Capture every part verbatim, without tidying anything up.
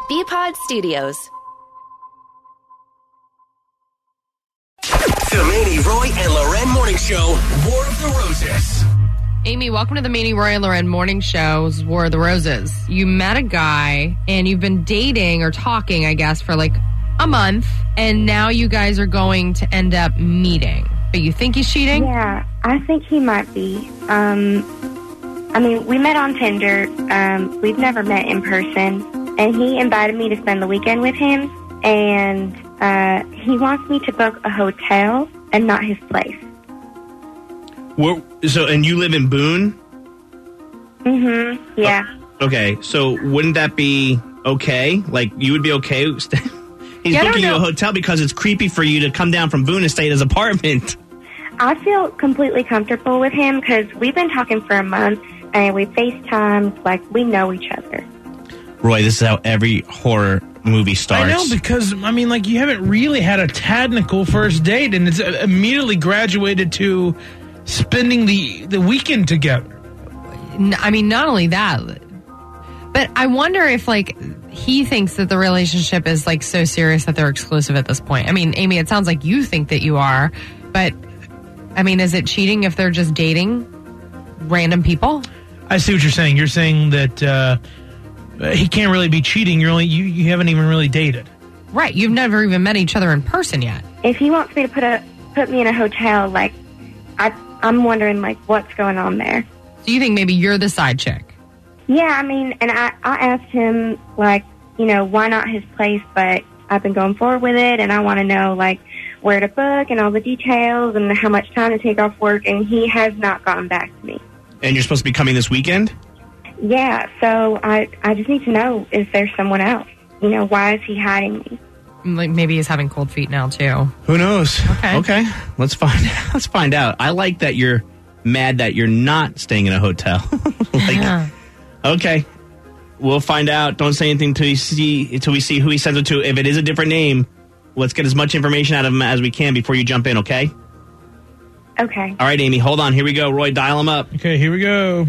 B-Pod Studios. The Manny, Roy, and Loren Morning Show, War of the Roses. Amy, welcome to the Manny, Roy, and Loren Morning Show's War of the Roses. You met a guy, and you've been dating or talking, I guess, for like a month, and now you guys are going to end up meeting. But you think he's cheating? Yeah, I think he might be. Um, I mean, we met on Tinder. Um, we've never met in person, and he invited me to spend the weekend with him, and uh, he wants me to book a hotel and not his place. Well, so, and you live in Boone? Mm-hmm, yeah. Oh, okay, so wouldn't that be okay? Like, you would be okay? He's yeah, booking you a hotel because it's creepy for you to come down from Boone and stay at his apartment. I feel completely comfortable with him because we've been talking for a month, and we FaceTimed, like, we know each other. Roy, this is how every horror movie starts. I know, because, I mean, like, you haven't really had a technical first date, and it's immediately graduated to spending the, the weekend together. I mean, not only that, but I wonder if, like, he thinks that the relationship is, like, so serious that they're exclusive at this point. I mean, Amy, it sounds like you think that you are, but, I mean, is it cheating if they're just dating random people? I see what you're saying. You're saying that uh, he can't really be cheating. You're only you, you haven't even really dated. Right. You've never even met each other in person yet. If he wants me to put a put me in a hotel, like, I, I'm wondering, like, what's going on there. So you think maybe you're the side chick? Yeah, I mean, and I, I asked him, like, you know, why not his place, but I've been going forward with it, and I want to know, like, where to book and all the details and how much time to take off work, and he has not gotten back to me. And you're supposed to be coming this weekend? Yeah, so I, I just need to know, is there someone else? You know, why is he hiding me? Like maybe he's having cold feet now, too. Who knows? Okay. Okay, let's find, let's find out. I like that you're mad that you're not staying in a hotel. like, Yeah. Okay, we'll find out. Don't say anything until, you see, until we see who he sends it to. If it is a different name, let's get as much information out of him as we can before you jump in, okay? Okay. All right, Amy, hold on. Here we go. Roy, dial him up. Okay, here we go.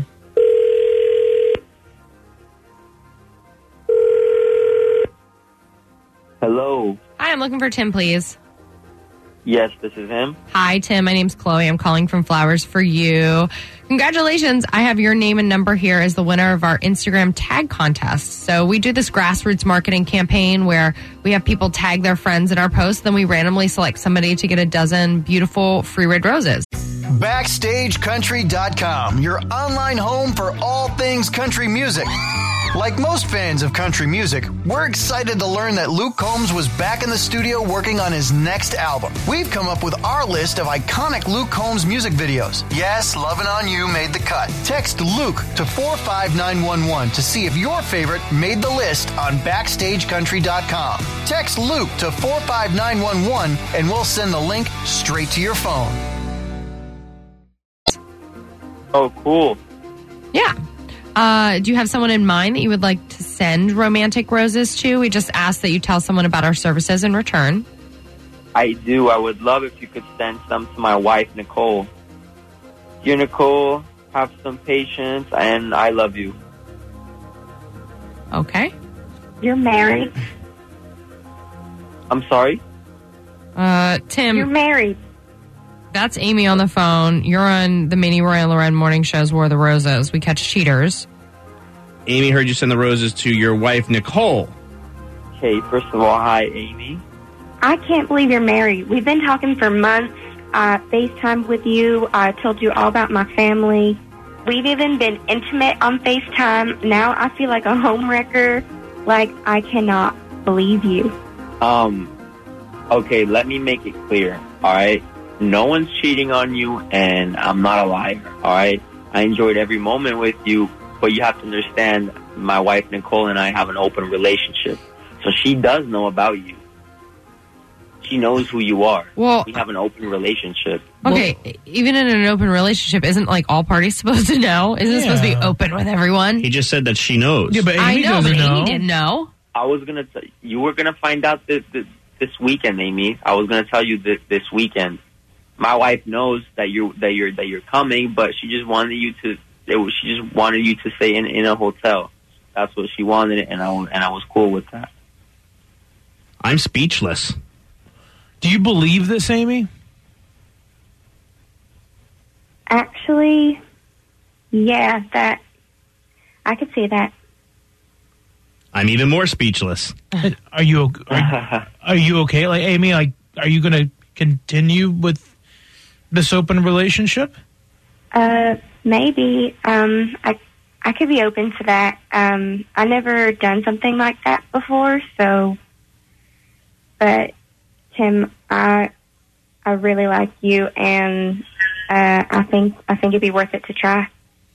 Hello. Hi, I'm looking for Tim, please. Yes, this is him. Hi, Tim. My name's Chloe. I'm calling from Flowers for You. Congratulations. I have your name and number here as the winner of our Instagram tag contest. So we do this grassroots marketing campaign where we have people tag their friends in our posts. Then we randomly select somebody to get a dozen beautiful free red roses. Backstage Country dot com, your online home for all things country music. Like most fans of country music, we're excited to learn that Luke Combs was back in the studio working on his next album. We've come up with our list of iconic Luke Combs music videos. Yes, Lovin' On You made the cut. Text Luke to four five nine one one to see if your favorite made the list on Backstage Country dot com. Text Luke to four five nine one one and we'll send the link straight to your phone. Oh, cool. Yeah. Uh, do you have someone in mind that you would like to send romantic roses to? We just ask that you tell someone about our services in return. I do. I would love if you could send some to my wife, Nicole. Dear Nicole, have some patience, and I love you. Okay. You're married. I'm sorry? Uh, Tim. You're married. That's Amy on the phone. You're on the Manny, Roy, and Loren Morning Show's War of the Roses. We catch cheaters. Amy heard you send the roses to your wife, Nicole. Okay, first of all, hi, Amy. I can't believe you're married. We've been talking for months. I FaceTimed with you. I told you all about my family. We've even been intimate on FaceTime. Now I feel like a homewrecker. Like, I cannot believe you. Um, okay, let me make it clear, all right? No one's cheating on you, and I'm not a liar, all right? I enjoyed every moment with you, but you have to understand my wife, Nicole, and I have an open relationship. So she does know about you. She knows who you are. Well, we have an open relationship. Okay, well, even in an open relationship, isn't like all parties supposed to know? Isn't yeah. it supposed to be open with everyone? He just said that she knows. Yeah, but Amy I know, doesn't but know. Amy didn't know. I was gonna. T- you were gonna find out this, this this weekend, Amy. I was gonna tell you this this weekend. My wife knows that you're that you're that you're coming, but she just wanted you to. It was, she just wanted you to stay in in a hotel. that's what she wanted, and I and I was cool with that. I'm speechless. Do you believe this, Amy? Actually, yeah, that I could see that. I'm even more speechless. Are you are, are you okay? Like, Amy, like, are you going to continue with this open relationship? Uh, maybe. Um, I I could be open to that. Um, I never done something like that before, so. But Tim, I I really like you, and uh, I think I think it'd be worth it to try.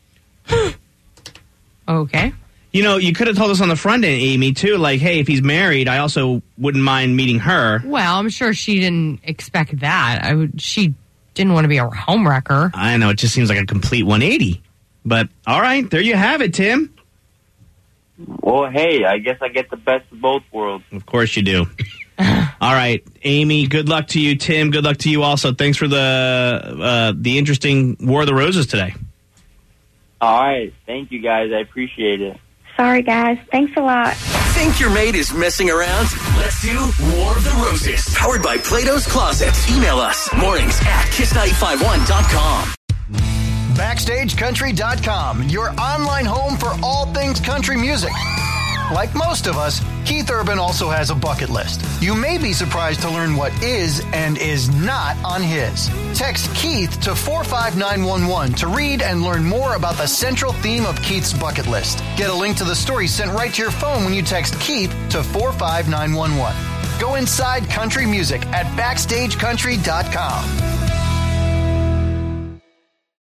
Okay. You know, you could have told us on the front end, Amy, too. Like, hey, if he's married, I also wouldn't mind meeting her. Well, I'm sure she didn't expect that. I would. She didn't want to be a homewrecker. I know, it just seems like a complete one eighty. But, all right, there you have it, Tim. Well, hey, I guess I get the best of both worlds. Of course you do. All right, Amy, good luck to you. Tim, good luck to you also. Thanks for the uh, the interesting War of the Roses today. All right. Thank you, guys. I appreciate it. Sorry, guys. Thanks a lot. Think your mate is messing around? Let's do War of the Roses. Powered by Plato's Closet. Email us mornings at kiss nine five one dot com. Backstage Country dot com, your online home for all things country music. Like most of us, Keith Urban also has a bucket list. You may be surprised to learn what is and is not on his. Text Keith to four five nine one one to read and learn more about the central theme of Keith's bucket list. Get a link to the story sent right to your phone when you text Keith to four five nine one one. Go inside country music at Backstage Country dot com.